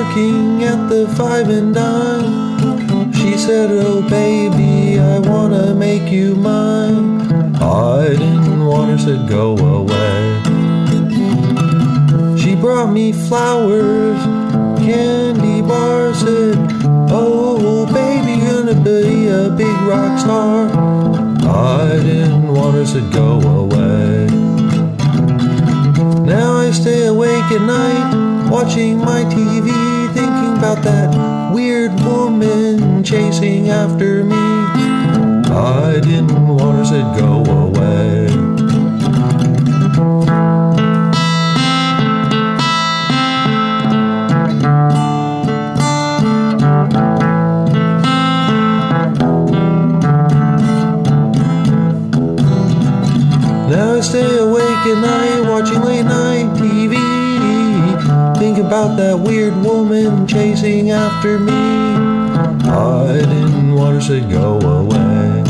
working at the Five and Dime. She said, oh baby, I wanna make you mine. I didn't want her, said go away. She brought me flowers, candy bars, said, oh baby, gonna be a big rock star. I didn't want her, said go away. Now I stay awake at night, watching my TV, thinking about that weird woman chasing after me. I didn't want her, said go away. Now I stay awake at night, watching late night TV, think about that weird woman chasing after me. I didn't want her, said go away.